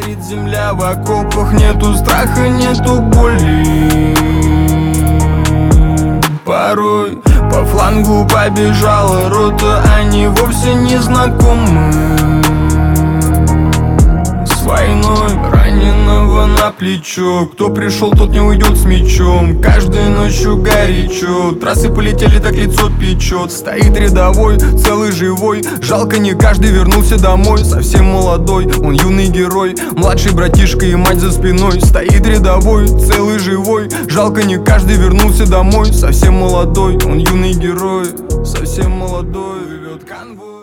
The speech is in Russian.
Горит земля в окопах, нету страха, нету боли. Порой по флангу побежала рота, они вовсе не знакомы с войной. Раненого на плечо, кто пришел, тот не уйдет с мечом. Каждой ночью горячо, трассы полетели, так лицо печет. Стоит рядовой, целый живой, жалко не каждый вернулся домой. Совсем молодой, он юный герой, младший братишка и мать за спиной. Стоит рядовой, целый живой, жалко не каждый вернулся домой. Совсем молодой, он юный герой, совсем молодой, ведет конвой.